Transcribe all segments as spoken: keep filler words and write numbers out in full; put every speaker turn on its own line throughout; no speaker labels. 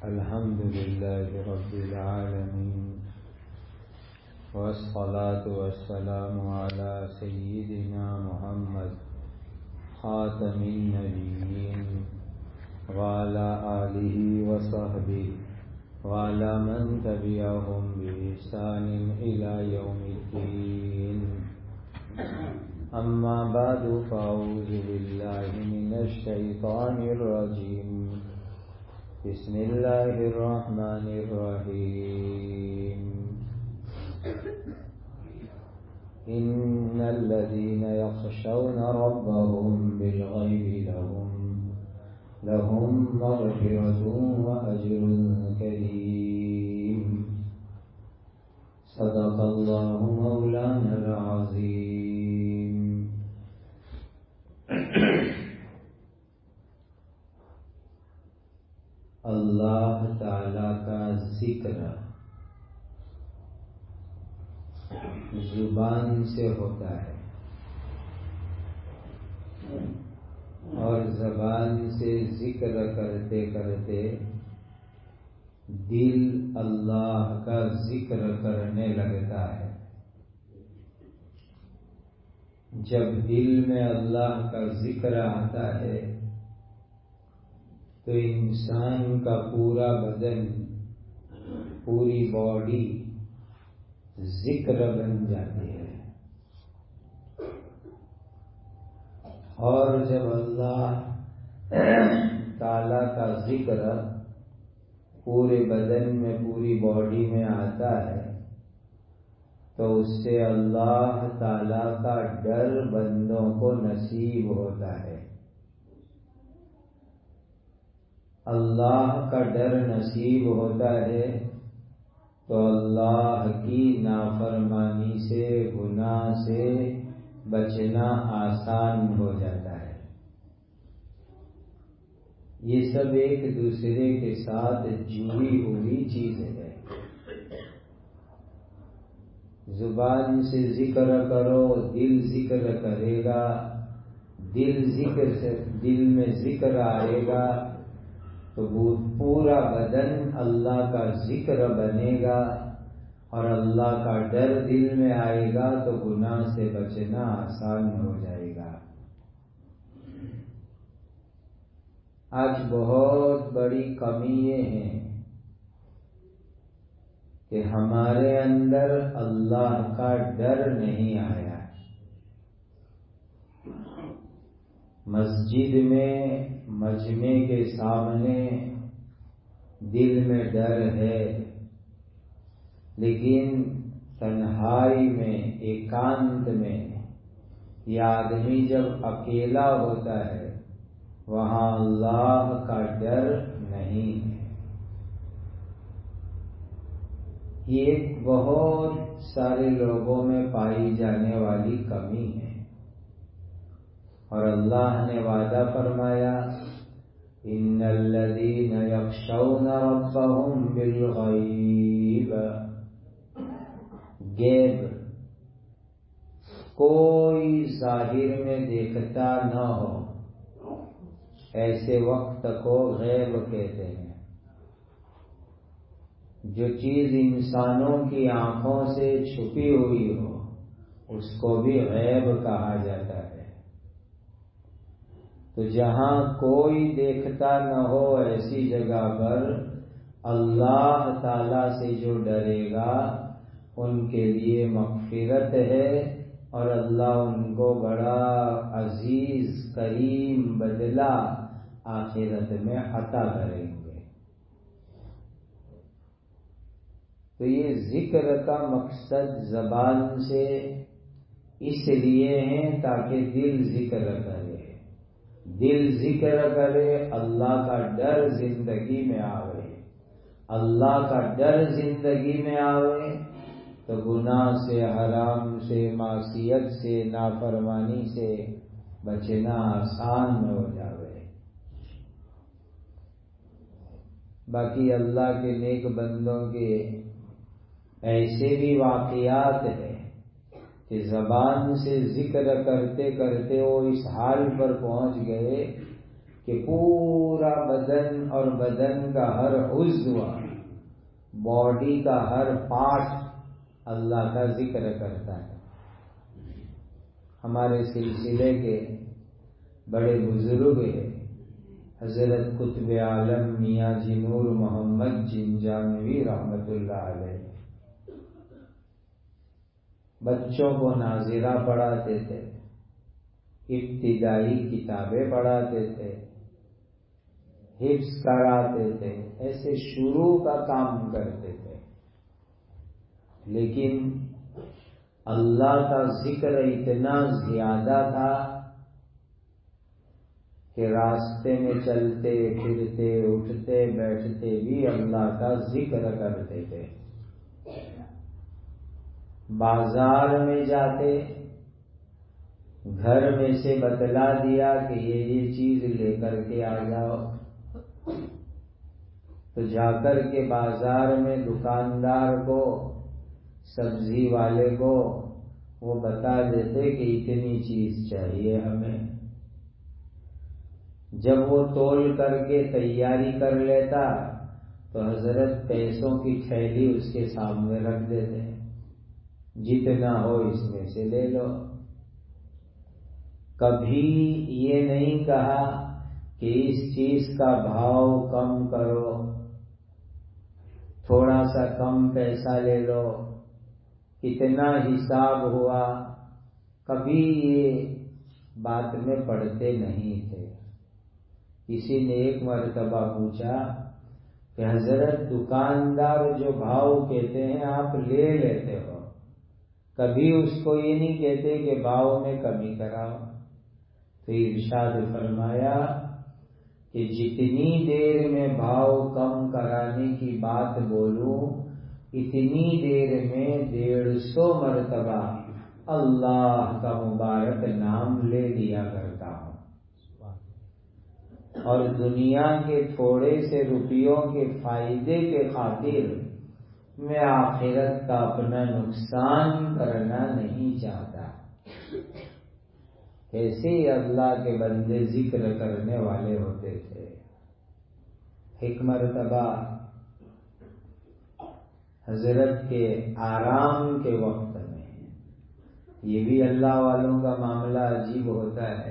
الحمد لله رب العالمين، والصلاة والسلام على سيدنا محمد خاتم النبيين وعلى آله وصحبه وعلى من تبعهم بإحسان إلى يوم الدين. أما بعد، فأعوذ بالله من الشيطان الرجيم. بسم الله الرحمن الرحيم. إن الذين يخشون ربهم بالغيب لهم لهم مغفرة وأجر كريم. صدق الله مولانا العظيم. اللہ تعالی کا ذکر زبان سے ہوتا ہے اور زبان سے ذکر کرتے کرتے دل اللہ کا ذکر کرنے لگتا ہے. جب دل میں اللہ کا ذکر آتا ہے تو انسان کا پورا بدن، پوری باڈی ذکر بن جاتی ہے. اور جب اللہ تعالی کا ذکر پورے بدن میں، پوری باڈی میں آتا ہے تو اس سے اللہ تعالی کا ڈر بندوں کو نصیب ہوتا ہے. اللہ کا ڈر نصیب ہوتا ہے تو اللہ کی نافرمانی سے، گناہ سے بچنا آسان ہو جاتا ہے. یہ سب ایک دوسرے کے ساتھ جڑی ہوئی چیز ہے. زبان سے ذکر کرو، دل ذکر کرے گا. دل ذکر سے دل میں ذکر آئے گا تو وہ پورا بدن اللہ کا ذکر بنے گا، اور اللہ کا ڈر دل میں آئے گا تو گناہ سے بچنا آسان ہو جائے گا. آج بہت بڑی کمی یہ ہے کہ ہمارے اندر اللہ کا ڈر نہیں آیا. مسجد میں، مجمع کے سامنے دل میں ڈر ہے، لیکن تنہائی میں، ایکانت میں یہ آدمی جب اکیلا ہوتا ہے وہاں اللہ کا ڈر نہیں ہے. یہ ایک بہت سارے لوگوں میں پائی جانے والی کمی ہے. اور اللہ نے وعدہ فرمایا، ان الذین یخشون ربهم بالغیب. غیب کوئی ظاہر میں دیکھتا نہ ہو، ایسے وقت کو غیب کہتے ہیں. جو چیز انسانوں کی آنکھوں سے چھپی ہوئی ہو اس کو بھی غیب کہا جاتا ہے. تو جہاں کوئی دیکھتا نہ ہو ایسی جگہ پر اللہ تعالی سے جو ڈرے گا ان کے لیے مغفرت ہے، اور اللہ ان کو بڑا عزیز کریم بدلہ آخرت میں عطا کریں گے. تو یہ ذکر کا مقصد زبان سے اس لیے ہے تاکہ دل ذکر کرے. دل ذکر کرے، اللہ کا ڈر زندگی میں آوے. اللہ کا ڈر زندگی میں آوے تو گناہ سے، حرام سے، معصیت سے، نافرمانی سے بچنا آسان ہو جاوے. باقی اللہ کے نیک بندوں کے ایسے بھی واقعات ہیں کہ زبان سے ذکر کرتے کرتے وہ اس حال پر پہنچ گئے کہ پورا بدن اور بدن کا ہر عضو، باڈی کا ہر پارٹ اللہ کا ذکر کرتا ہے۔ ہمارے سلسلے کے بڑے بزرگ ہیں حضرت قطب عالم میاں جی نور محمد جنجانوی رحمت اللہ علیہ، بچوں کو ناظرہ پڑھاتے تھے، ابتدائی کتابیں پڑھاتے تھے، حفظ کراتے تھے، ایسے شروع کا کام کرتے تھے، لیکن اللہ کا ذکر اتنا زیادہ تھا کہ راستے میں چلتے پھرتے اٹھتے بیٹھتے بھی اللہ کا ذکر کرتے تھے۔ بازار میں جاتے، گھر میں سے بتلا دیا کہ یہ یہ چیز لے کر کے آ جاؤ، تو جا کر کے بازار میں دکاندار کو، سبزی والے کو وہ بتا دیتے کہ اتنی چیز چاہیے ہمیں۔ جب وہ تول کر کے تیاری کر لیتا تو حضرت پیسوں کی تھیلی اس کے سامنے رکھ دیتے، جتنا ہو اس میں سے لے لو۔ کبھی یہ نہیں کہا کہ اس چیز کا بھاؤ کم کرو، تھوڑا سا کم پیسہ لے لو، کتنا حساب ہوا، کبھی یہ بات میں پڑتے نہیں تھے۔ کسی نے ایک مرتبہ پوچھا کہ حضرت دکاندار جو بھاؤ کہتے ہیں آپ لے لیتے ہو، کبھی اس کو یہ نہیں کہتے کہ بھاؤ میں کمی کراؤ؟ تو ارشاد فرمایا کہ جتنی دیر میں بھاؤ کم کرانے کی بات بولوں، اتنی دیر میں ڈیڑھ سو مرتبہ اللہ کا مبارک نام لے دیا کرتا ہوں، اور دنیا کے تھوڑے سے روپیوں کے فائدے کے خاطر میں آخرت کا اپنا نقصان کرنا نہیں چاہتا۔ ایسے ہی اللہ کے بندے ذکر کرنے والے ہوتے تھے۔ ایک مرتبہ حضرت کے آرام کے وقت میں، یہ بھی اللہ والوں کا معاملہ عجیب ہوتا ہے،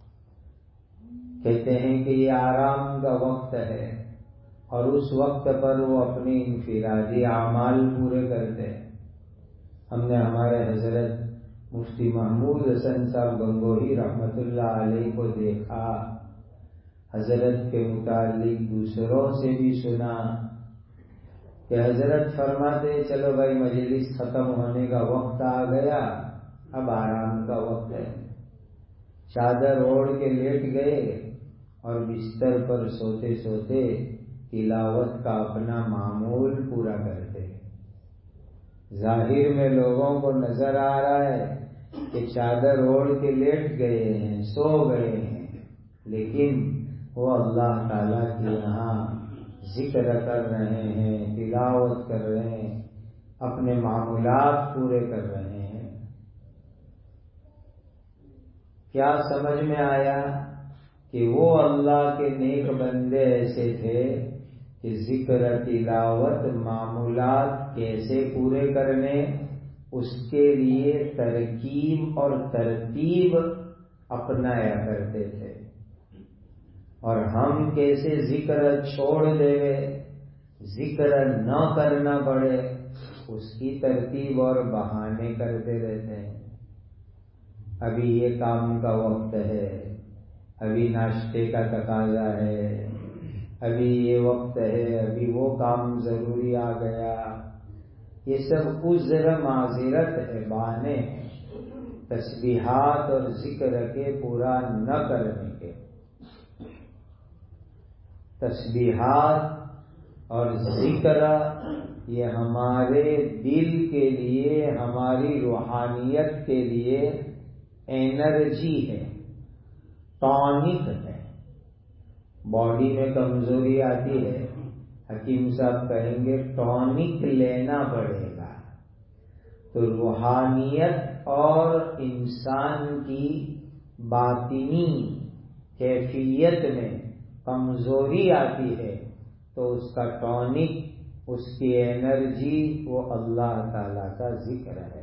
کہتے ہیں کہ یہ آرام کا وقت ہے اور اس وقت پر وہ اپنے انفرادی اعمال پورے کرتے ہیں۔ ہم نے ہمارے حضرت مفتی محمود حسن صاحب گنگوہی رحمت اللہ علیہ کو دیکھا، حضرت کے متعلق دوسروں سے بھی سنا کہ حضرت فرماتے چلو بھائی مجلس ختم ہونے کا وقت آ گیا، اب آرام کا وقت ہے۔ چادر اوڑھ کے لیٹ گئے اور بستر پر سوتے سوتے تلاوت کا اپنا معمول پورا کرتے۔ ظاہر میں لوگوں کو نظر آ رہا ہے کہ چادر اوڑھ کے لیٹ گئے ہیں، سو گئے ہیں، لیکن وہ اللہ تعالیٰ کے یہاں ذکر کر رہے ہیں، تلاوت کر رہے ہیں، اپنے معمولات پورے کر رہے ہیں۔ کیا سمجھ میں آیا کہ وہ اللہ کے نیک بندے ایسے تھے کہ ذکر تلاوت معمولات کیسے پورے کرنے، اس کے لیے ترکیب اور ترتیب اپنایا کرتے تھے، اور ہم کیسے ذکر چھوڑ دے، ذکر نہ کرنا پڑے، اس کی ترتیب اور بہانے کرتے رہتے ہیں۔ ابھی یہ کام کا وقت ہے، ابھی ناشتے کا تقاضا ہے، ابھی یہ وقت ہے، ابھی وہ کام ضروری آ گیا، یہ سب عذر معذرت ہے، بہانے ہیں تسبیحات اور ذکر کے پورا نہ کرنے کے۔ تسبیحات اور ذکر یہ ہمارے دل کے لیے، ہماری روحانیت کے لیے انرجی ہے، ٹونک ہے۔ باڈی میں کمزوری آتی ہے، حکیم صاحب کہیں گے ٹونک لینا پڑے گا، تو روحانیت اور انسان کی باطنی کیفیت میں کمزوری آتی ہے تو اس کا ٹونک، اس کی انرجی وہ اللہ تعالی کا ذکر ہے۔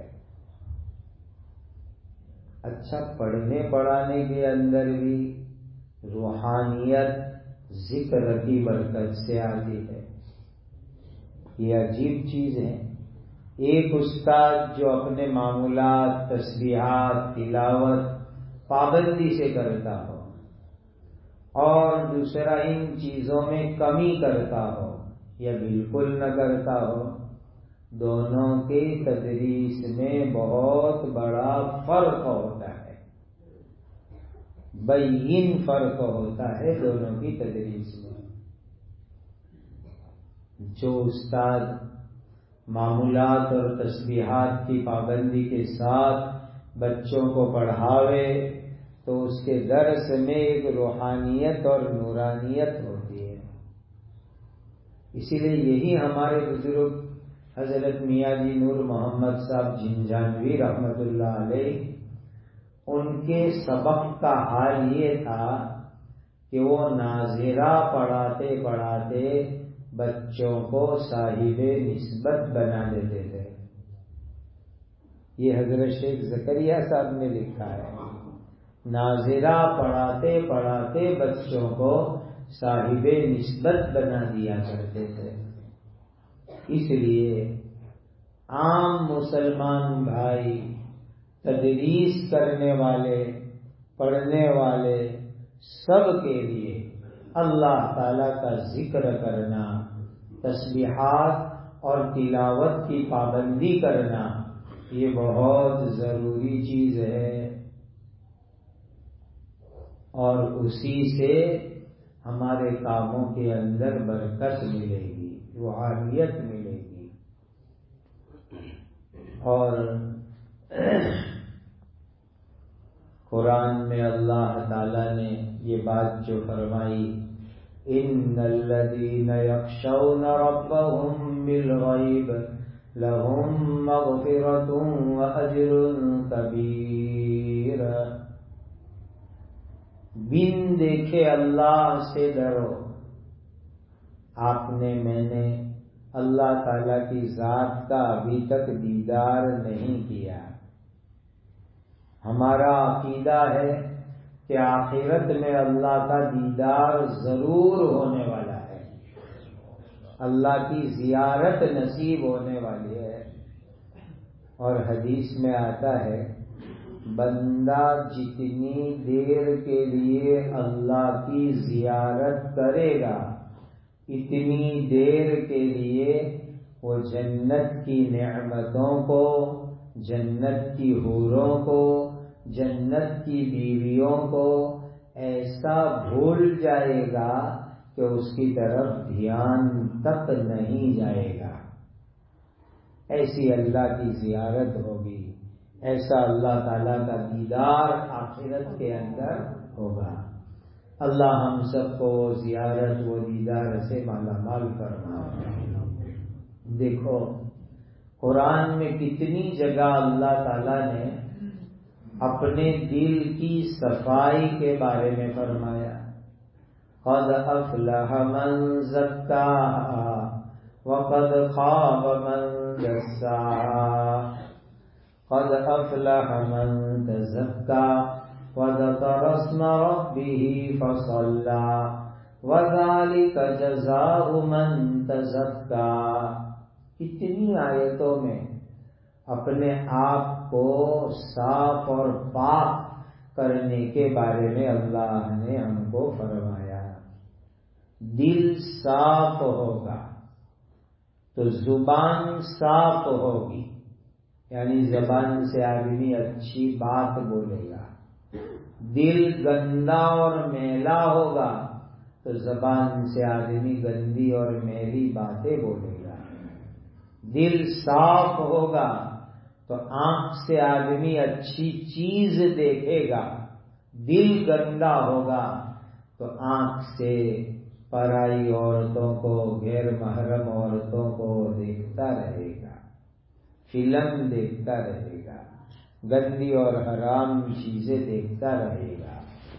اچھا، پڑھنے پڑھانے کے اندر بھی روحانیت ذکر کی برکت سے آتی ہے۔ یہ عجیب چیز ہے، ایک استاد جو اپنے معمولات، تسبیحات، تلاوت پابندی سے کرتا ہو اور دوسرا ان چیزوں میں کمی کرتا ہو یا بالکل نہ کرتا ہو، دونوں کی تدریس میں بہت بڑا فرق ہوتا ہے، بین فرق ہوتا ہے دونوں کی تدریس میں۔ جو استاد معمولات اور تسبیحات کی پابندی کے ساتھ بچوں کو پڑھاوے تو اس کے درس میں ایک روحانیت اور نورانیت ہوتی ہے۔ اسی لیے یہی ہمارے بزرگ حضرت میاں جی نور محمد صاحب جھنجھانوی رحمت اللہ علیہ، ان کے سبق کا حال یہ تھا کہ وہ ناظرہ پڑھاتے پڑھاتے بچوں کو صاحب نسبت بنا دیتے تھے۔ یہ حضرت شیخ زکریہ صاحب نے لکھا ہے، ناظرہ پڑھاتے پڑھاتے بچوں کو صاحب نسبت بنا دیا کرتے تھے۔ اس لیے عام مسلمان بھائی، تدریس کرنے والے، پڑھنے والے سب کے لیے اللہ تعالی کا ذکر کرنا، تسبیحات اور تلاوت کی پابندی کرنا، یہ بہت ضروری چیز ہے، اور اسی سے ہمارے کاموں کے اندر برکت ملے گی، روحانیت ملے گی۔ اور قرآن میں اللہ تعالی نے یہ بات جو فرمائی، ان الذین یخشون ربهم بالغیب لهم مغفرۃ واجر کبیر، بن دیکھے اللہ سے ڈرو۔ آپ نے، میں نے اللہ تعالی کی ذات کا ابھی تک دیدار نہیں کیا، ہمارا عقیدہ ہے کہ آخرت میں اللہ کا دیدار ضرور ہونے والا ہے، اللہ کی زیارت نصیب ہونے والی ہے۔ اور حدیث میں آتا ہے، بندہ جتنی دیر کے لیے اللہ کی زیارت کرے گا اتنی دیر کے لیے وہ جنت کی نعمتوں کو، جنت کی حوروں کو، جنت کی بیویوں کو ایسا بھول جائے گا کہ اس کی طرف دھیان تک نہیں جائے گا۔ ایسی اللہ کی زیارت ہوگی، ایسا اللہ تعالیٰ کا دیدار آخرت کے اندر ہوگا۔ اللہ ہم سب کو زیارت و دیدار سے مالا مال فرمائے۔ دیکھو قرآن میں کتنی جگہ اللہ تعالیٰ نے اپنے دل کی صفائی کے بارے میں فرمایا، قد افلح من زکاہا وقد خاب من دساہا، قد افلح من تزکا وذکر اسم ربہ فصلی وذالک جزاء من تزکا۔ کتنی آیتوں میں اپنے آپ کو صاف اور پاک کرنے کے بارے میں اللہ نے ہم کو فرمایا۔ دل صاف ہوگا تو زبان صاف ہوگی، یعنی زبان سے آدمی اچھی بات بولے گا۔ دل گندا اور میلا ہوگا تو زبان سے آدمی گندی اور میلی باتیں بولے گا۔ دل صاف ہوگا تو آنکھ سے آدمی اچھی چیز دیکھے گا، دل گندا ہوگا تو آنکھ سے پرائی عورتوں کو، غیر محرم عورتوں کو دیکھتا رہے گا، فلم دیکھتا رہے گا، گندی اور حرام چیزیں دیکھتا رہے گا۔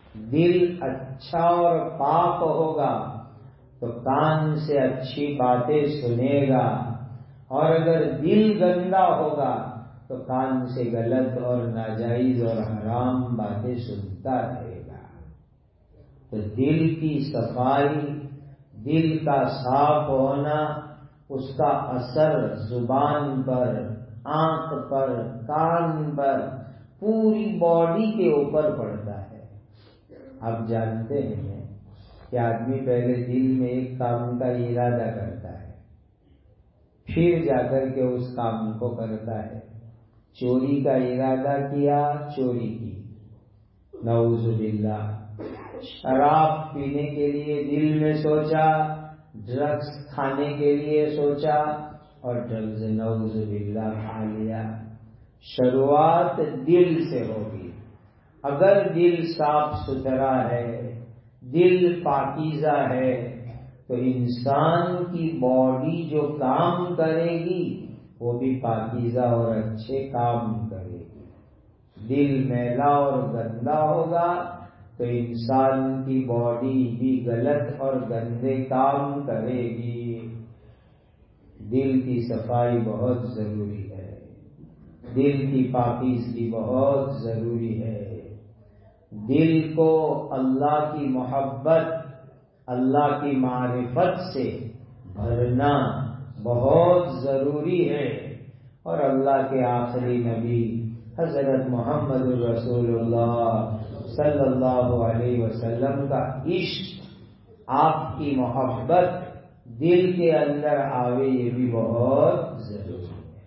دل اچھا اور پاک ہوگا تو کان سے اچھی باتیں سنے گا، اور اگر دل گندا ہوگا تو کان سے غلط اور ناجائز اور حرام باتیں سنتا رہے گا۔ تو دل کی صفائی، دل کا صاف ہونا، اس کا اثر زبان پر، آنکھ پر، کان پر، پوری باڈی کے اوپر پڑتا ہے۔ آپ جانتے ہیں کہ آدمی پہلے دل میں ایک کام کا ارادہ کرتا ہے، پھر جا کر کے اس کام کو کرتا ہے۔ چوری کا ارادہ کیا، چوری کی، نعوذ باللہ۔ شراب پینے کے لیے دل میں سوچا، ڈرگس کھانے کے لیے سوچا، اور ڈرگس نعوذ باللہ کھا لیا۔ شروعات دل سے ہوگی۔ اگر دل صاف ستھرا ہے، دل پاکیزہ ہے، تو انسان کی باڈی جو کام کرے گی وہ بھی پاکیزہ اور اچھے کام کرے گی۔ دل میلا اور گندا ہوگا تو انسان کی باڈی بھی غلط اور گندے کام کرے گی۔ دل کی صفائی بہت ضروری ہے، دل کی پاکیزگی بہت ضروری ہے۔ دل کو اللہ کی محبت، اللہ کی معرفت سے بھرنا بہت ضروری ہے، اور اللہ کے آخری نبی حضرت محمد رسول اللہ صلی اللہ علیہ وسلم کا عشق، آپ کی محبت دل کے اندر آوے، یہ بھی بہت ضروری ہے۔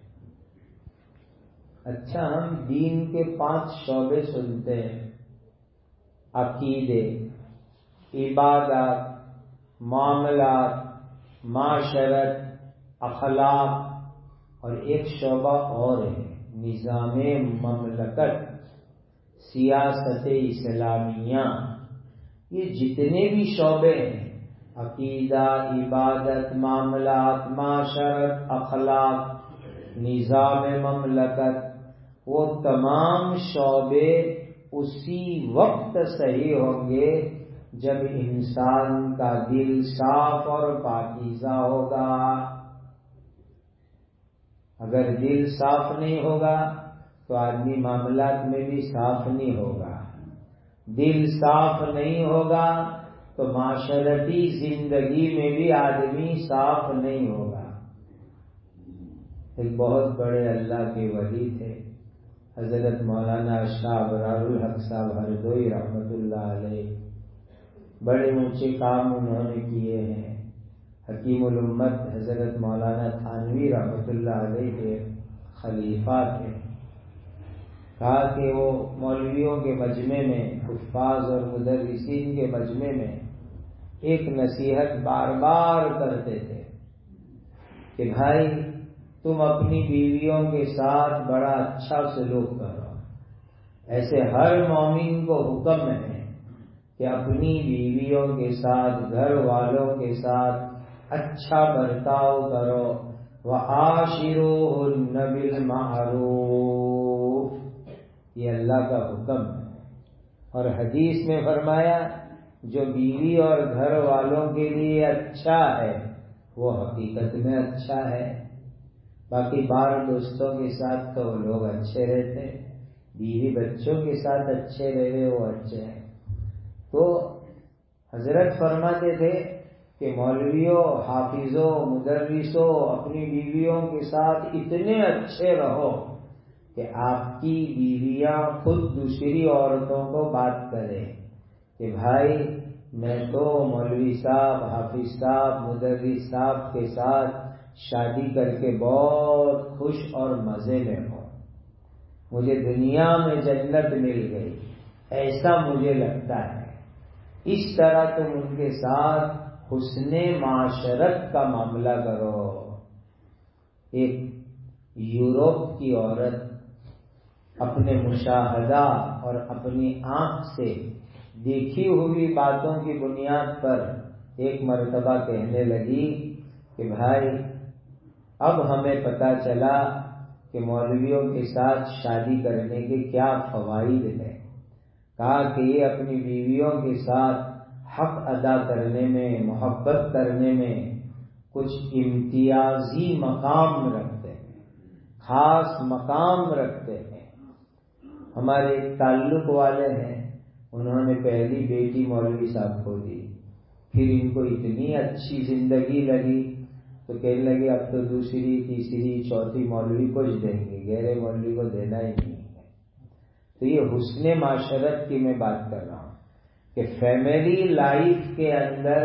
اچھا، ہم دین کے پانچ شعبے سنتے ہیں: عقیدے، عبادات، معاملات، معاشرت، اخلاق، اور ایک شعبہ اور ہے نظام مملکت، سیاست اسلامیہ۔ یہ جتنے بھی شعبے ہیں، عقیدہ، عبادت، معاملات، معاشرت، اخلاق، نظام مملکت، وہ تمام شعبے اسی وقت صحیح ہوں گے جب انسان کا دل صاف اور پاکیزہ ہوگا۔ اگر دل صاف نہیں ہوگا تو آدمی معاملات میں بھی صاف نہیں ہوگا، دل صاف نہیں ہوگا تو معاشرتی زندگی میں بھی آدمی صاف نہیں ہوگا۔ ایک بہت بڑے اللہ کے ولی تھے، حضرت مولانا شاہ ابرار الحق صاحب ہردوئی رحمت اللہ علیہ۔ بڑے اونچے کام انہوں نے کیے ہیں۔ حکیم الامت حضرت مولانا تھانوی رحمت اللہ علیہ کے خلیفہ تھے۔ کہا کہ وہ مولویوں کے مجمع میں، حفاظ اور مدرسین کے مجمع میں ایک نصیحت بار بار کرتے تھے کہ بھائی تم اپنی بیویوں کے ساتھ بڑا اچھا سلوک کرو۔ ایسے ہر مومن کو حکم ہے کہ اپنی بیویوں کے ساتھ، گھر والوں کے ساتھ اچھا برتاؤ کرو۔ وَعَاشِرُوهُنَّ بِالْمَعْرُوفِ، یہ اللہ کا حکم ہے۔ اور حدیث میں فرمایا جو بیوی اور گھر والوں کے لیے اچھا ہے وہ حقیقت میں اچھا ہے۔ باقی بار دوستوں کے ساتھ تو لوگ اچھے رہتے، بیوی بچوں کے ساتھ اچھے رہے وہ اچھے ہیں۔ تو حضرت فرماتے تھے کہ مولویوں، حافظوں، مدرسوں اپنی بیویوں کے ساتھ اتنے اچھے رہو کہ آپ کی بیویاں خود دوسری عورتوں کو بات کریں کہ بھائی میں تو مولوی صاحب، حافظ صاحب، مدرس صاحب کے ساتھ شادی کر کے بہت خوش اور مزے میں ہوں، مجھے دنیا میں جنت مل گئی، ایسا مجھے لگتا ہے۔ اس طرح تم ان کے ساتھ حسن معاشرت کا معاملہ کرو۔ ایک یورپ کی عورت اپنے مشاہدہ اور اپنی آنکھ سے دیکھی ہوئی باتوں کی بنیاد پر ایک مرتبہ کہنے لگی کہ بھائی اب ہمیں پتہ چلا کہ مولویوں کے ساتھ شادی کرنے کے کیا فوائد ہیں۔ کہا کہ یہ اپنی بیویوں کے ساتھ حق ادا کرنے میں، محبت کرنے میں کچھ امتیازی مقام رکھتے ہیں، خاص مقام رکھتے ہیں۔ ہمارے ایک تعلق والے ہیں، انہوں نے پہلی بیٹی مولوی صاحب کو دی، پھر ان کو اتنی اچھی زندگی لگی تو کہنے لگے اب تو دوسری تیسری چوتھی مولوی کو ہی دیں گے، غیر مولوی کو دینا ہی نہیں ہے۔ تو یہ حسن معاشرت کی میں بات کر رہا ہوں کہ فیملی لائف کے اندر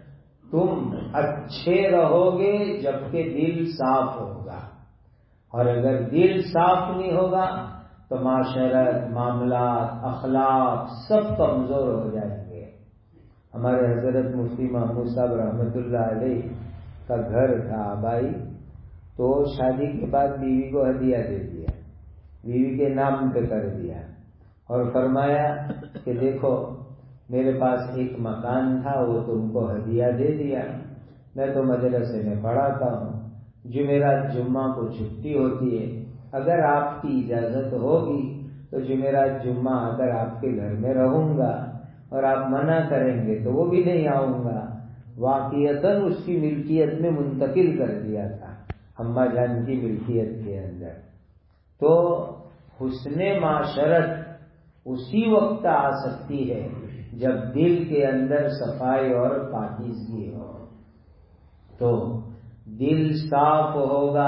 تم اچھے رہو گے جبکہ دل صاف ہوگا، اور اگر دل صاف نہیں ہوگا تو معاشرت، معاملات، اخلاق سب کمزور ہو جائیں گے۔ ہمارے حضرت مفتی محمود صاحب رحمۃ اللہ علیہ کا گھر تھا آبائی، تو شادی کے بعد بیوی کو ہدیہ دے دیا، بیوی کے نام پہ کر دیا، اور فرمایا کہ دیکھو میرے پاس ایک مکان تھا وہ تم کو ہدیہ دے دیا، میں تو مدرسے میں پڑھاتا ہوں، جمعرات جمعہ کو چھٹی ہوتی ہے، اگر آپ کی اجازت ہوگی تو جمعرات جمعہ اگر آپ کے گھر میں رہوں گا، اور آپ منع کریں گے تو وہ بھی نہیں آؤں گا۔ واقعتاً اس کی ملکیت میں منتقل کر دیا تھا، اماں جان کی ملکیت کے اندر۔ تو حسن معاشرت اسی وقت آ سکتی ہے جب دل کے اندر صفائی اور پاکیزگی ہو۔ تو دل صاف ہوگا،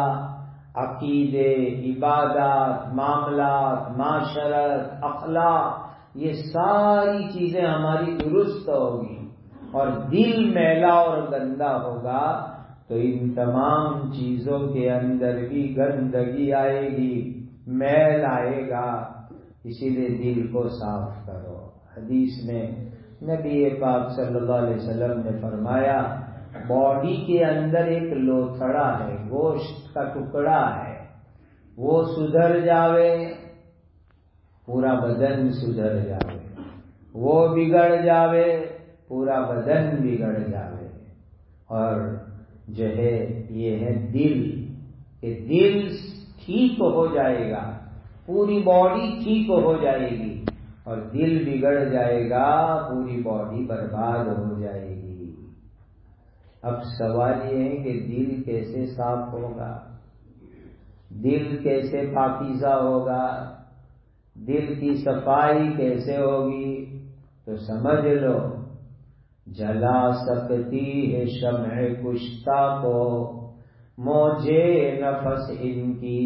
عقیدے، عبادات، معاملات، معاشرت، اخلاق، یہ ساری چیزیں ہماری درست ہوگی، اور دل میلا اور گندا ہوگا تو ان تمام چیزوں کے اندر بھی گندگی آئے گی، میل آئے گا۔ اسی لیے دل کو صاف کرو۔ حدیث میں نبی پاک صلی اللہ علیہ وسلم نے فرمایا باڈی کے اندر ایک لوتھڑا ہے، گوشت کا ٹکڑا ہے، وہ سدھر جاوے پورا بدن سدھر جاوے، وہ بگڑ جاوے پورا بدن بگڑ جاوے۔ اور جو ہے یہ ہے دل، کہ دل ٹھیک ہو جائے گا پوری باڈی ٹھیک ہو جائے گی، اور دل بگڑ جائے گا پوری باڈی برباد ہو جائے گی۔ اب سوال یہ ہے کہ دل کیسے صاف ہوگا، دل کیسے پاکیزہ ہوگا، دل کی صفائی کیسے ہوگی؟ تو سمجھ لو جلا سکتی ہے شمع کشتہ کو موجے نفس ان کی،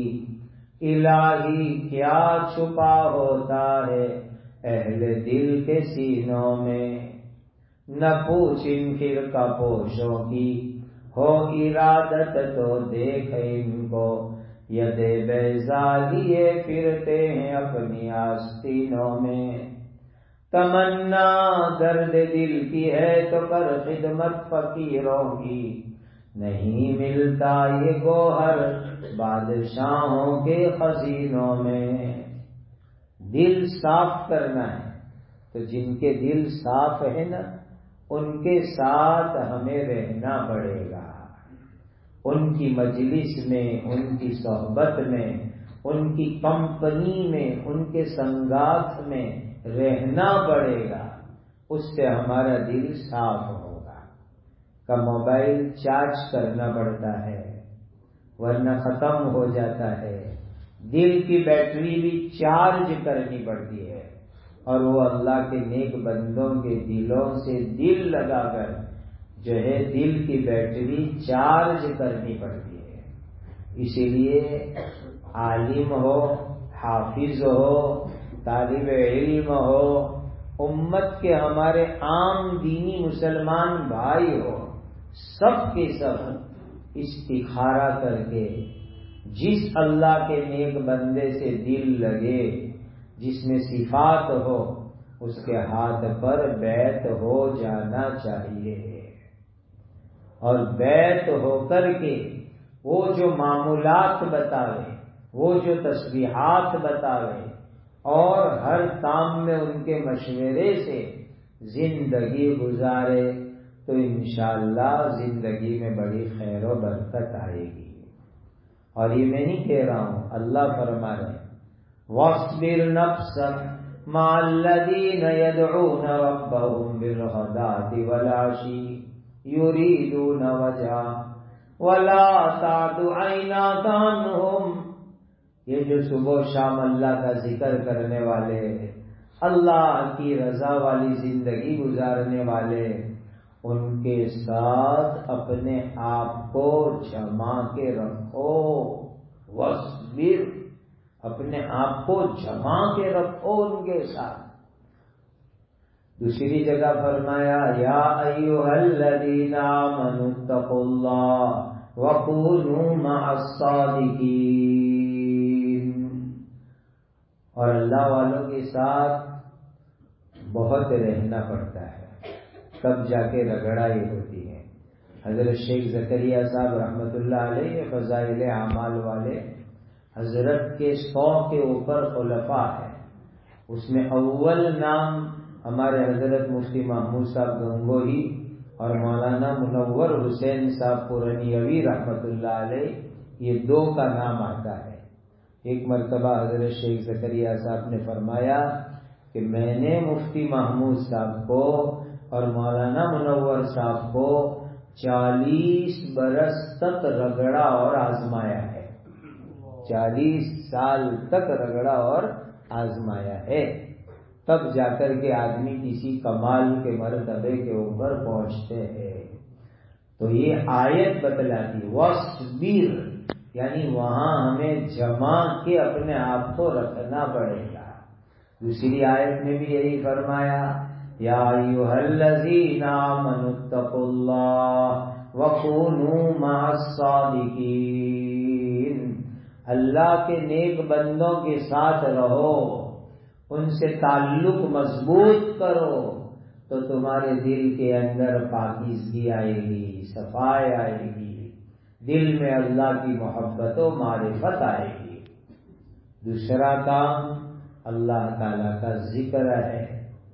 الہی کیا چھپا ہوتا ہے اہل دل کے سینوں میں، نہ پوچھ ان فرقہ پوشوں کی ہو ارادت تو دیکھ ان کو، یدے بیضا لیے پھرتے ہیں اپنی آستینوں میں، تمنا درد دل کی ہے تو کر خدمت فقیروں کی، نہیں ملتا یہ گوہر بادشاہوں کے خزینوں میں۔ دل صاف کرنا ہے، تو جن کے دل صاف ہے نا ان کے ساتھ ہمیں رہنا پڑے گا، ان کی مجلس میں، ان کی صحبت میں، ان کی کمپنی میں، ان کے سنگات میں رہنا پڑے گا، اس سے ہمارا دل صاف ہوگا۔ کا موبائل چارج کرنا پڑتا ہے ورنہ ختم ہو جاتا ہے، دل کی بیٹری بھی چارج کرنی پڑتی ہے، اور وہ اللہ کے نیک بندوں کے دلوں سے دل لگا کر جو ہے دل کی بیٹری چارج کرنی پڑتی ہے۔ اسی لیے عالم ہو، حافظ ہو، طالب علم ہو، امت کے ہمارے عام دینی مسلمان بھائی ہو، سب کے سب استخارہ کر کے جس اللہ کے نیک بندے سے دل لگے، جس میں صفات ہو، اس کے ہاتھ پر بیعت ہو جانا چاہیے، اور بیعت ہو کر کے وہ جو معمولات بتاوے، وہ جو تسبیحات بتاوے، اور ہر کام میں ان کے مشورے سے زندگی گزارے، تو انشاءاللہ زندگی میں بڑی خیر و برکت آئے گی۔ اور یہ میں نہیں کہہ رہا ہوں، اللہ فرما رہے وَاصْبِرْ نَفْسَكَ مع الذین یدعون ربهم بالغداة والعشی یریدون وجہہ ولا تعد عیناک عنہم. یہ جو صبح و شام اللہ کا ذکر کرنے والے، اللہ کی رضا والی زندگی گزارنے والے، ان کے ساتھ اپنے آپ کو جما کے رکھو. واصبر، اپنے آپ کو جما کے رکھو ان کے ساتھ. دوسری جگہ فرمایا یا ایھا الذین آمنوا اتقوا اللہ وکونوا مع الصادقین. اور اللہ والوں کے ساتھ بہت رہنا پڑتا ہے، تب جا کے رگڑائی ہوتی ہے. حضرت شیخ زکریا صاحب رحمت اللہ علیہ فضائل اعمال والے، حضرت کے سو کے اوپر خلفاء ہیں. اس میں اول نام ہمارے حضرت مفتی محمود صاحب گنگوہی اور مولانا منور حسین صاحب پورنیوی رحمت اللہ علیہ، یہ دو کا نام آتا ہے. ایک مرتبہ حضرت شیخ زکریا صاحب نے فرمایا کہ میں نے مفتی محمود صاحب کو اور مولانا منور صاحب کو چالیس برس تک رگڑا اور آزمایا ہے. چالیس سال تک رگڑا اور آزمایا ہے، تب جا کر کے آدمی کسی کمال کے مرتبے کے اوپر پہنچتے ہیں. تو یہ آیت بتلاتی واصبر، یعنی وہاں ہمیں جما کے اپنے آپ کو رکھنا پڑے گا. دوسری آیت میں بھی یہی فرمایا یا ایھا الذین آمنوا اتقوا اللہ وکونوا مع الصادقین. اللہ کے نیک بندوں کے ساتھ رہو، ان سے تعلق مضبوط کرو، تو تمہارے دل کے اندر پاکیزگی آئے گی، صفائی آئے گی، دل میں اللہ کی محبت و معرفت آئے گی. دوسرا کام اللہ تعالی کا ذکر ہے.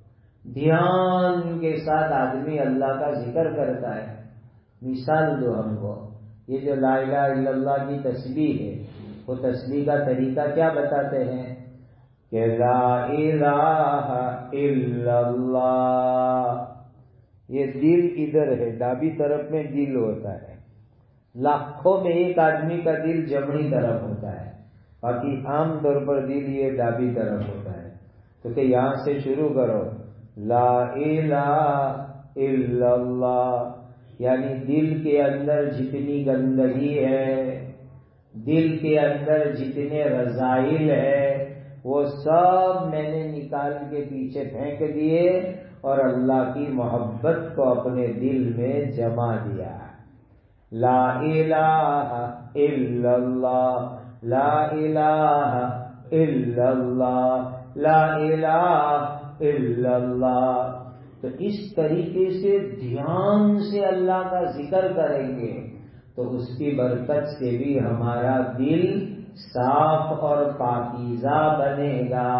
دھیان کے ساتھ آدمی اللہ کا ذکر کرتا ہے. مثال دو ہم کو، یہ جو لا الہ الا اللہ کی تسبیح ہے، وہ تسبیح کا طریقہ کیا بتاتے ہیں کہ لا الہ الا اللہ. یہ دل ادھر ہے، دابی طرف میں دل ہوتا ہے. لاکھوں میں ایک آدمی کا دل جمنی طرف ہوتا ہے، باقی عام طور پر دل یہ دابی طرف ہوتا ہے. تو کہ یہاں سے شروع کرو لا الہ الا اللہ، یعنی دل کے اندر جتنی گندگی ہے، دل کے اندر جتنے رذائل ہے، وہ سب میں نے نکال کے پیچھے پھینک دیے اور اللہ کی محبت کو اپنے دل میں جما دیا. لا الہ الا اللہ، لا الہ الا اللہ، لا الہ الا اللہ. تو اس طریقے سے دھیان سے اللہ کا ذکر کریں گے تو اس کی برکت سے بھی ہمارا دل صاف اور پاکیزہ بنے گا.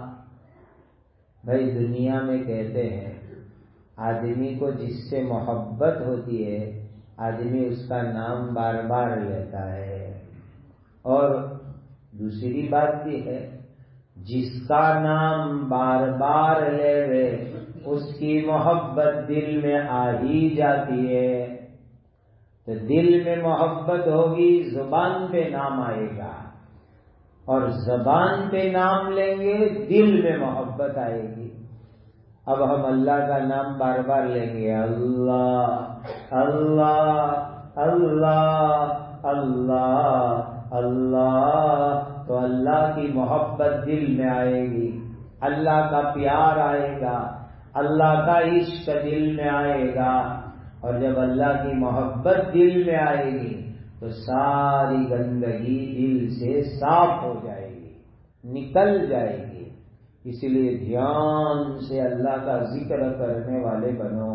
بھائی دنیا میں کہتے ہیں آدمی کو جس سے محبت ہوتی ہے آدمی اس کا نام بار بار لیتا ہے. اور دوسری بات بھی ہے جس کا نام بار بار لے وے اس کی محبت دل میں آ ہی جاتی ہے. تو دل میں محبت ہوگی زبان پہ نام آئے گا، اور زبان پہ نام لیں گے دل میں محبت آئے گی. اب ہم اللہ کا نام بار بار لیں گے، اللہ اللہ اللہ اللہ اللہ، تو اللہ کی محبت دل میں آئے گی، اللہ کا پیار آئے گا، اللہ کا عشق دل میں آئے گا. اور جب اللہ کی محبت دل میں آئے گی تو ساری گندگی دل سے صاف ہو جائے گی، نکل جائے گی. اس لیے دھیان سے اللہ کا ذکر کرنے والے بنو.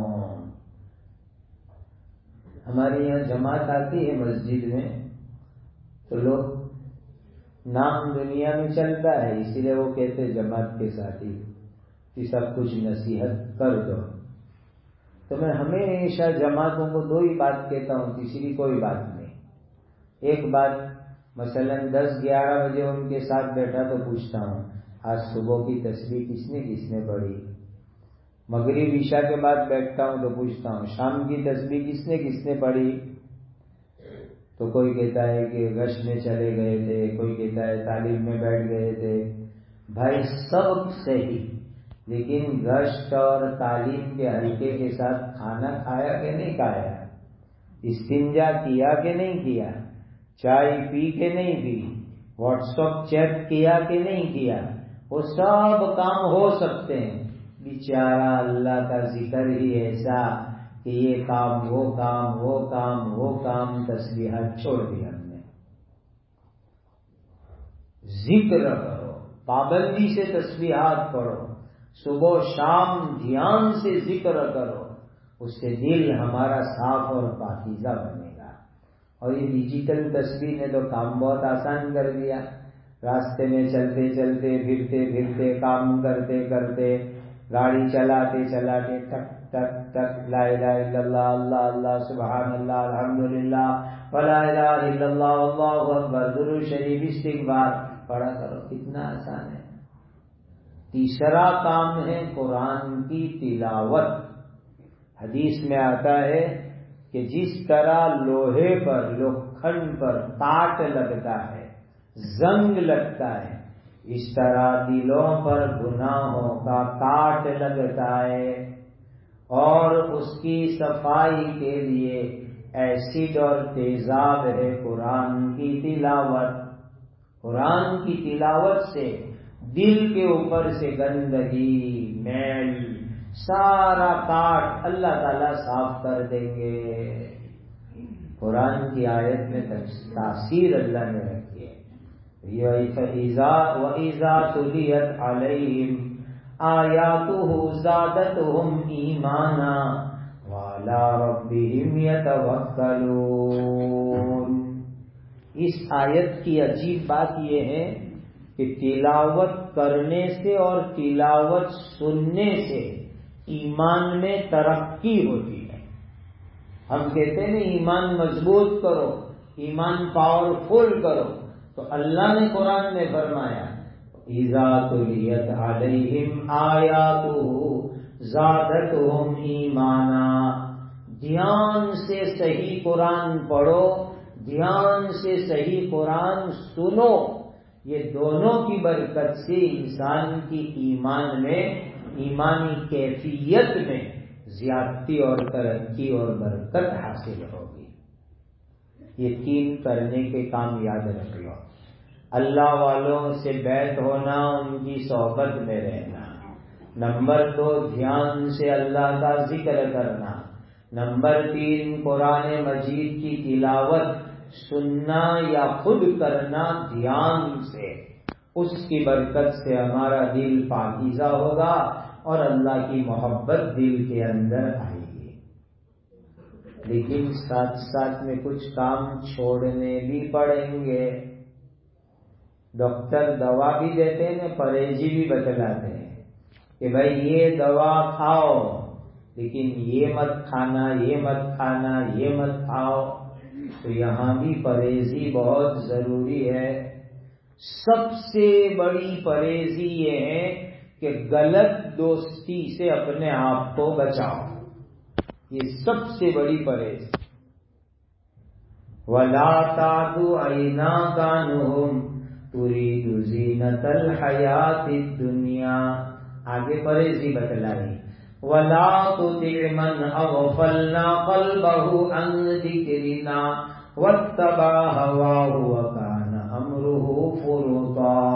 ہمارے یہاں جماعت آتی ہے مسجد میں تو لوگ نام دنیا میں چلتا ہے، اسی لیے وہ کہتے جماعت کے ساتھی کہ سب کچھ نصیحت کر دو. تو میں ہمیشہ جماعتوں کو دو ہی بات کہتا ہوں، تیسری کوئی بات نہیں. ایک بات مثلا دس گیارہ بجے ان کے ساتھ بیٹھا تو پوچھتا ہوں آج صبح کی تسبیح کس نے کس نے پڑھی؟ مغرب عشاء کے بعد بیٹھتا ہوں تو پوچھتا ہوں شام کی تسبیح کس نے کس نے پڑھی؟ تو کوئی کہتا ہے کہ گشت میں چلے گئے تھے، کوئی کہتا ہے تعلیم میں بیٹھ گئے تھے۔ بھائی سب صحیح، لیکن گشت اور تعلیم کے حلقے کے ساتھ کھانا کھایا کہ نہیں کھایا؟ استنجا کیا کہ نہیں کیا؟ چائے پی کے نہیں پی؟ واٹس ایپ چیک کیا کہ نہیں کیا؟ وہ سب کام ہو سکتے ہیں، بیچارہ اللہ کا ذکر ہی ایسا کہ یہ کام وہ کام وہ کام وہ کام تسبیحات چھوڑ دی ہم نے۔ ذکر کرو، پابندی سے تسبیحات پڑھو، صبح شام دھیان سے ذکر کرو، اس سے دل ہمارا صاف اور پاکیزہ بنے گا۔ اور یہ ڈیجیٹل تسبیح نے تو کام بہت آسان کر دیا، راستے میں چلتے چلتے پھرتے پھرتے کام کرتے کرتے گاڑی چلاتے چلاتے ٹک ٹک ٹک لا الہ الا اللہ اللہ اللہ سبحان اللہ الحمدللہ ولا الہ الا اللہ اللہ اکبر درود شریف استغفار پڑھا کرو، کتنا آسان ہے۔ تیسرا کام ہے قرآن کی تلاوت۔ حدیث میں آتا ہے کہ جس طرح لوہے پر لوکھنڈ پر کاٹ لگتا ہے، زنگ لگتا ہے، اس طرح دلوں پر گناہوں کا کاٹ لگتا ہے، اور اس کی صفائی کے لیے ایسڈ اور تیزاب ہے قرآن کی تلاوت۔ قرآن کی تلاوت سے دل کے اوپر سے گندگی میل سارا کاٹ اللہ تعالیٰ صاف کر دیں گے۔ قرآن کی آیت میں تاثیر اللہ نے رکھی ہے۔ وَإِذَا تُلِيَتْ عَلَيْهِمْ آيَاتُهُ زَادَتْهُمْ إِيمَانًا وَعَلَىٰ رَبِّهِمْ يَتَوَكَّلُونَ۔ اس آیت کی عجیب بات یہ ہے کہ تلاوت کرنے سے اور تلاوت سننے سے ایمان میں ترقی ہوتی ہے۔ ہم کہتے ہیں نا ایمان مضبوط کرو، ایمان پاورفل کرو، تو اللہ نے قرآن میں فرمایا اِذَا تُلِيَتْ عَلَيْهِمْ آيَاتُهُ زَادَتْهُمْ إِيمَانًا۔ دھیان سے صحیح قرآن پڑھو، دھیان سے صحیح قرآن سنو، یہ دونوں کی برکت سے انسان کی ایمان میں، ایمانی کیفیت میں زیادتی اور ترقی اور برکت حاصل ہوگی۔ یہ تین کرنے کے کام یاد رکھ لو۔ اللہ والوں سے بیعت ہونا، ان کی صحبت میں رہنا۔ نمبر دو، دھیان سے اللہ کا ذکر کرنا۔ نمبر تین، قرآن مجید کی تلاوت سننا یا خود کرنا دھیان سے، اس کی برکت سے ہمارا دل پاکیزہ ہوگا اور اللہ کی محبت دل کے اندر آئے گی۔ لیکن ساتھ ساتھ میں کچھ کام چھوڑنے بھی پڑیں گے۔ ڈاکٹر دوا بھی دیتے ہیں، پرہیزی بھی بتلاتے ہیں کہ بھائی یہ دوا کھاؤ، لیکن یہ مت کھانا، یہ مت کھانا، یہ مت کھاؤ۔ تو یہاں بھی پرہیزی بہت ضروری ہے۔ سب سے بڑی پرہیزی یہ ہے کہ غلط دوستی سے اپنے آپ کو بچاؤ، یہ سب سے بڑی پرہیزی۔ وَلَا تَعْدُ عَيْنَاكَ عَنْهُمْ تُرِيدُ زِينَةَ الْحَيَاةِ الدُّنْيَا۔ آگے پرہیزی بتلائی، وَلَا تُطِعْ مَنْ أَغْفَلْنَا قَلْبَهُ عَنْ ذِكْرِنَا وَاتَّبَعَ هَوَاهُ وَكَانَ أَمْرُهُ فُرُطًا۔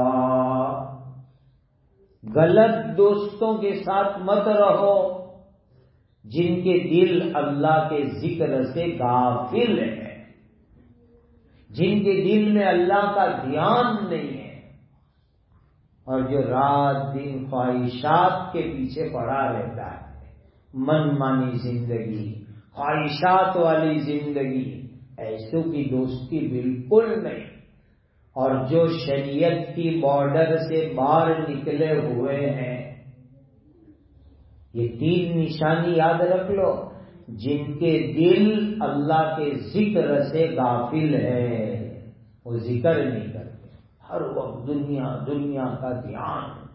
غلط دوستوں کے ساتھ مت رہو جن کے دل اللہ کے ذکر سے غافل ہے، جن کے دل میں اللہ کا دھیان نہیں ہے، اور جو رات دن خواہشات کے پیچھے پڑا رہتا ہے، من مانی زندگی، خواہشات والی زندگی، ایسوں کی دوستی بالکل نہیں۔ اور جو شریعت کی بارڈر سے باہر نکلے ہوئے ہیں، یہ تین نشانی یاد رکھ لو، جن کے دل اللہ کے ذکر سے غافل ہے، وہ ذکر نہیں کرتے، ہر وقت دنیا دنیا کا دھیان،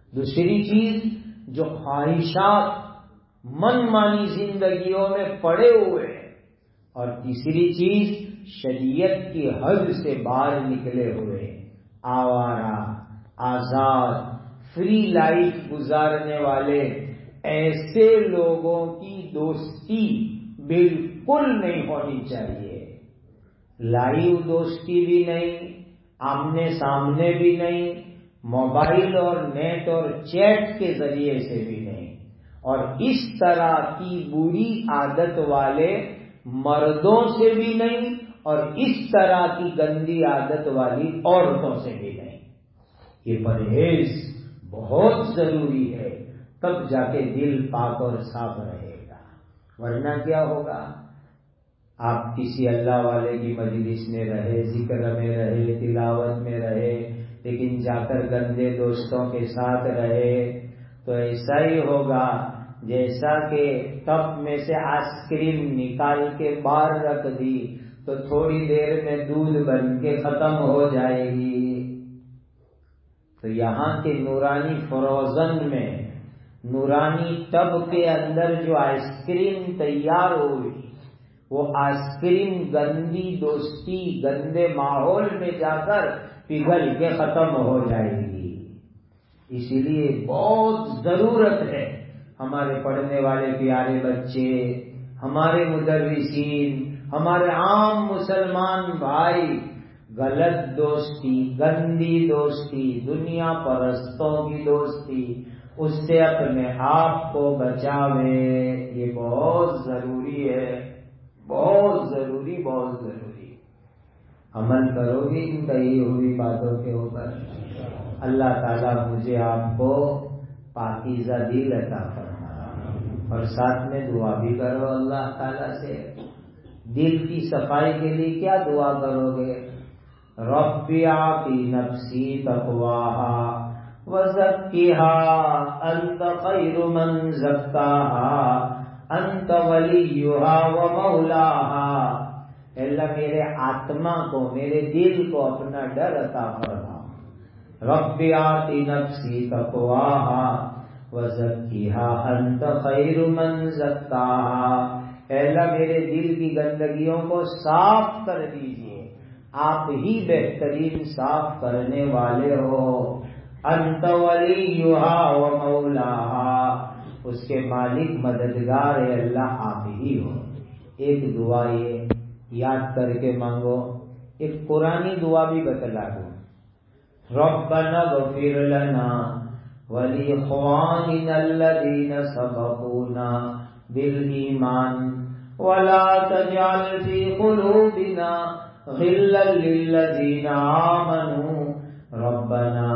دوسری چیز جو خواہشات من مانی زندگیوں میں پڑے ہوئے ہیں، اور تیسری چیز شریعت کی حد سے باہر نکلے ہوئے آوارہ، آزاد، فری لائف گزارنے والے ایسے لوگوں کی دوستی بالکل نہیں ہونی چاہیے. لائیو دوستی بھی نہیں، آمنے سامنے بھی نہیں، موبائل اور نیٹ اور چیٹ کے ذریعے سے بھی نہیں، اور اس طرح کی بری عادت والے مردوں سے بھی نہیں، اور اس طرح کی گندی عادت والی عورتوں سے بھی نہیں. یہ پرہیز بہت ضروری ہے، تب جا کے دل پاک اور صاف رہے گا. ورنہ کیا ہوگا؟ آپ کسی اللہ والے کی مجلس میں رہے، ذکر میں رہے، تلاوت میں رہے، لیکن جا کر گندے دوستوں کے ساتھ رہے تو ایسا ہی ہوگا جیسا کہ کپ میں سے آئس کریم نکال کے باہر رکھ دی تو تھوڑی دیر میں دودھ بن کے ختم ہو جائے گی. تو یہاں کے نورانی فروزن میں، نورانی ٹب کے اندر جو آئس کریم تیار ہوئی، وہ آئس کریم گندی دوستی، گندے ماحول میں جا کر پگھل کے ختم ہو جائے گی. اسی لیے بہت ضرورت ہے ہمارے پڑھنے والے پیارے بچے، ہمارے مدرسین، ہمارے عام مسلمان بھائی غلط دوستی، گندی دوستی، دنیا پرستوں کی دوستی، اس سے اپنے آپ کو بچاوے. یہ بہت ضروری ہے، بہت ضروری، بہت ضروری. عمل کرو گے ان کہی ہوئی باتوں کے اوپر. اللہ تعالیٰ مجھے آپ کو پاکیزہ دل عطا فرمائے، اور ساتھ میں دعا بھی کرو اللہ تعالیٰ سے. دل کی صفائی کے لیے کیا دعا کرو گے؟ رب آتی نفسی تقواہا وزکیہا انت خیر من زکاہا انت ولیہا ومولاہا. اللہ میرے آتما کو، میرے دل کو اپنا ڈر عطا فرما. رب آتی نفسی تقواہا وزکیہا انت خیر من زکاہا. اللہ میرے دل کی گندگیوں کو صاف کر دیجئے، آپ ہی بہترین صاف کرنے والے ہو. انت ولیہا ومولاہا، اس کے مالک مددگار ہے اللہ آپ ہی ہو. ایک دعا یہ یاد کر کے مانگو. ایک قرآنی دعا بھی بتلا دو. ربنا اغفر لنا ولاخواننا الذین سبقونا بالایمان ولا تجعل فی قلوبنا غلا للذین آمنوا ربنا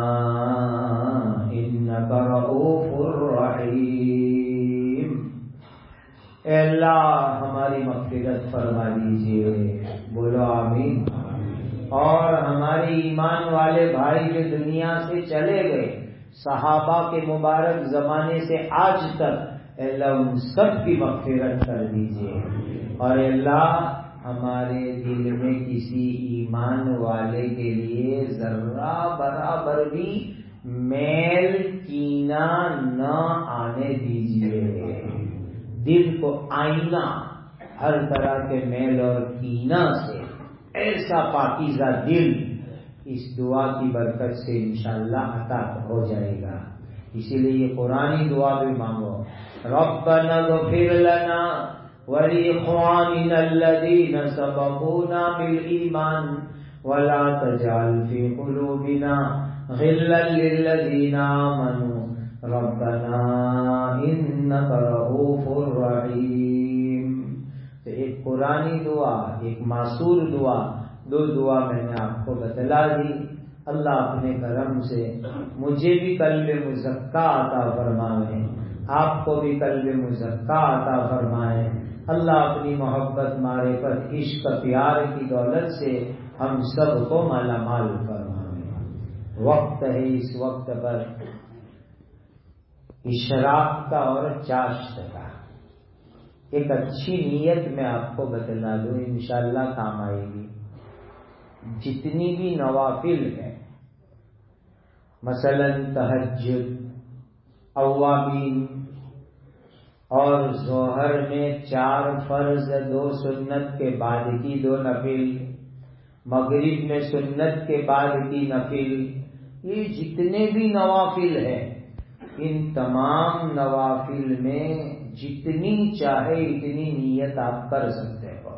انک رؤوف رحیم. اے اللہ ہماری مغفرت فرما دیجئے، بولو آمین. اور ہمارے ایمان والے بھائی جو دنیا سے چلے گئے، صحابہ کے مبارک زمانے سے آج تک، اللہ ان سب کی مغفرت کر دیجئے. اور اللہ ہمارے دل میں کسی ایمان والے کے لیے ذرہ برابر بھی میل کینہ نہ آنے دیجئے. دل کو آئینہ ہر طرح کے میل اور کینہ سے ایسا پاکیزہ دل اس دعا کی برکت سے انشاءاللہ عطا ہو جائے گا. اسی لیے یہ قرآنی دعا بھی مانگو. ربنا اغفر لنا ولاخواننا الذین سبقونا بالایمان ولا تجعل فی قلوبنا غلا للذین آمنوا ربنا انک رؤوف رحیم. تو ایک قرآنی دعا، ایک معصور دعا، دو دعا میں نے آپ کو بتلا دی. اللہ اپنے کرم سے مجھے بھی قلب مزکا عطا فرمائے، آپ کو بھی قلب مزکا عطا فرمائے. اللہ اپنی محبت، معرفت، عشق، پیار کی دولت سے ہم سب کو مالا مال فرمائے. وقت ہے اس وقت پر اشراق کا اور چاشت کا. ایک اچھی نیت میں آپ کو بتلا دوں، انشاءاللہ کام آئے گی. جتنی بھی نوافل ہیں، مثلا تہجد، اوابین، اور ظہر میں چار فرض دو سنت کے بعد کی دو نفل، مغرب میں سنت کے بعد کی نفل، یہ جتنے بھی نوافل ہیں ان تمام نوافل میں جتنی چاہے اتنی نیت آپ کر سکتے ہو،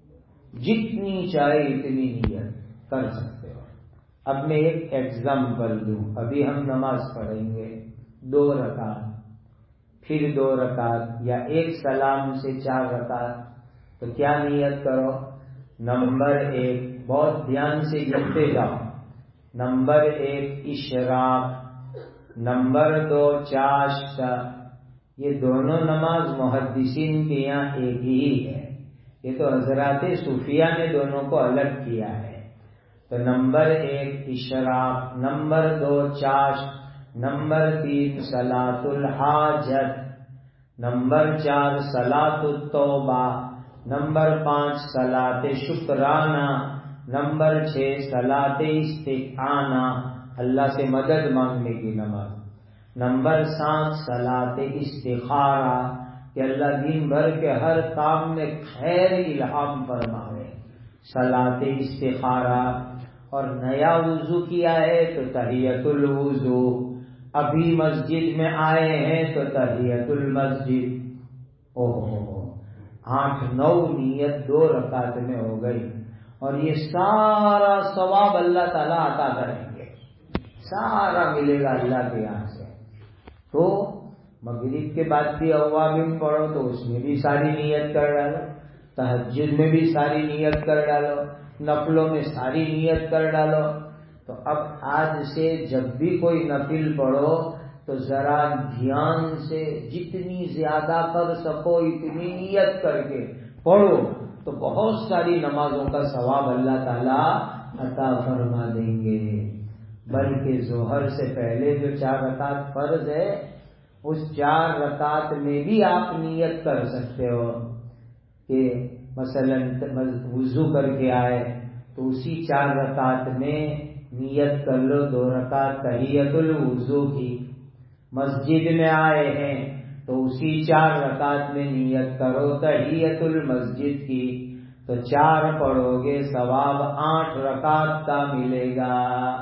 جتنی چاہے اتنی نیت کر سکتے ہو۔ اب میں ایک ایگزامپل دوں، ابھی ہم نماز پڑھیں گے دو رکعت، پھر دو رکعت یا ایک سلام سے چار رکعت، تو کیا نیت کرو؟ نمبر ایک، بہت دھیان سے گنتے جاؤ، نمبر ایک اشراق، نمبر دو چاشت۔ یہ دونوں نماز محدثین کے یہاں ایک ہی ہے، یہ تو حضرات صوفیہ نے دونوں کو الگ کیا ہے۔ تو نمبر ایک اشراق، نمبر دو چاشت، نمبر تین صلاۃ الحاجت، نمبر چار صلاۃ التوبہ، نمبر پانچ صلاۃ شکرانہ، نمبر چھ صلاۃ استعانہ، اللہ سے مدد مانگنے کی نماز، نمبر سات صلاۃ استخارہ کہ اللہ دن بھر کے ہر کام میں خیر الہام فرمائے، صلاۃ استخارہ۔ اور نیا وضو کیا ہے تو تحیۃ الوضو، ابھی مسجد میں آئے ہیں تو تحیۃ المسجد۔ اوہ آٹھ نو نیت دو رکعت میں ہو گئی، اور یہ سارا ثواب اللہ تعالیٰ عطا کریں گے، سارا ملے گا اللہ کے یہاں سے۔ تو مغرب کے بعد بھی اوابین پڑھو تو اس میں بھی ساری نیت کر ڈالو، تہجد میں بھی ساری نیت کر ڈالو، نفلوں میں ساری نیت کر ڈالو۔ تو اب آج سے جب بھی کوئی نفل پڑھو تو ذرا دھیان سے جتنی زیادہ کر سکو اتنی نیت کر کے پڑھو، تو بہت ساری نمازوں کا ثواب اللہ تعالیٰ عطا فرما دیں گے۔ بلکہ ظہر سے پہلے جو چار رکعت فرض ہے اس چار رکعت میں بھی آپ نیت کر سکتے ہو کہ مثلا وضو کر کے آئے تو اسی چار رکعت میں نیت کر لو دو رکعت تحیۃ الوضو کی، مسجد میں آئے ہیں تو اسی چار رکعت میں نیت کرو تحیۃ المسجد کی، تو چار پڑھو گے ثواب آٹھ رکعت کا ملے گا۔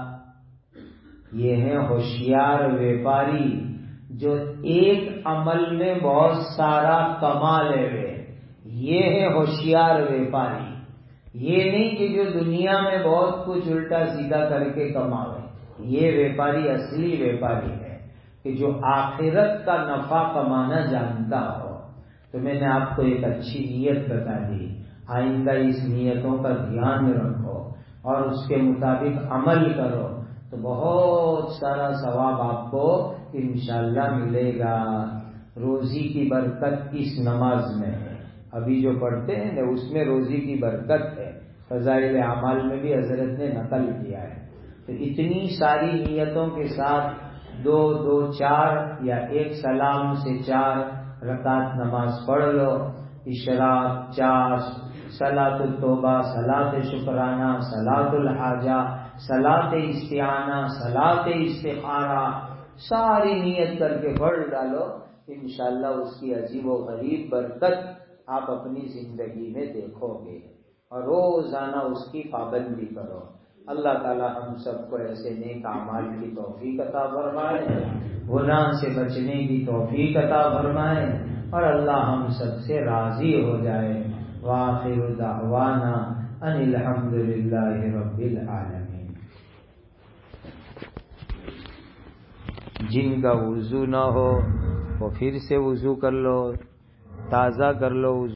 یہ ہیں ہوشیار ویپاری جو ایک عمل میں بہت سارا کما لے ہوئے، یہ ہے ہوشیار ویپاری۔ یہ نہیں کہ جو دنیا میں بہت کچھ الٹا سیدھا کر کے کماوے، یہ ویپاری اصلی ویپاری ہے کہ جو آخرت کا نفع کمانا جانتا ہو۔ تو میں نے آپ کو ایک اچھی نیت بتا دی، آئندہ اس نیتوں کا دھیان رکھو اور اس کے مطابق عمل کرو تو بہت سارا ثواب آپ کو انشاءاللہ ملے گا۔ روزی کی برکت اس نماز میں ہے، ابھی جو پڑھتے ہیں نا اس میں روزی کی برکت ہے، فضائل اعمال میں بھی حضرت نے نقل کیا ہے۔ تو اتنی ساری نیتوں کے ساتھ دو دو چار یا ایک سلام سے چار رکعت نماز پڑھ لو، اشراق، چاش، صلاۃ التوبہ، صلاۃ شکرانہ، صلاۃ الحاجہ، صلاۃ استعانہ، صلاۃ استخارہ، ساری نیت کر کے پڑھ ڈالو، انشاءاللہ اس کی عجیب و غریب برکت آپ اپنی زندگی میں دیکھو گے، اور روزانہ اس کی پابندی کرو۔ اللہ تعالی ہم سب کو ایسے نیک اعمال کی توفیق عطا فرمائے، گناہ سے بچنے کی توفیق عطا فرمائے، اور اللہ ہم سب سے راضی ہو جائے۔ وآخر دعوانا ان الحمد للہ رب العالمین۔ جن کا وضو نہ ہو وہ پھر سے وضو کر لو، تازہ کر لو وضو۔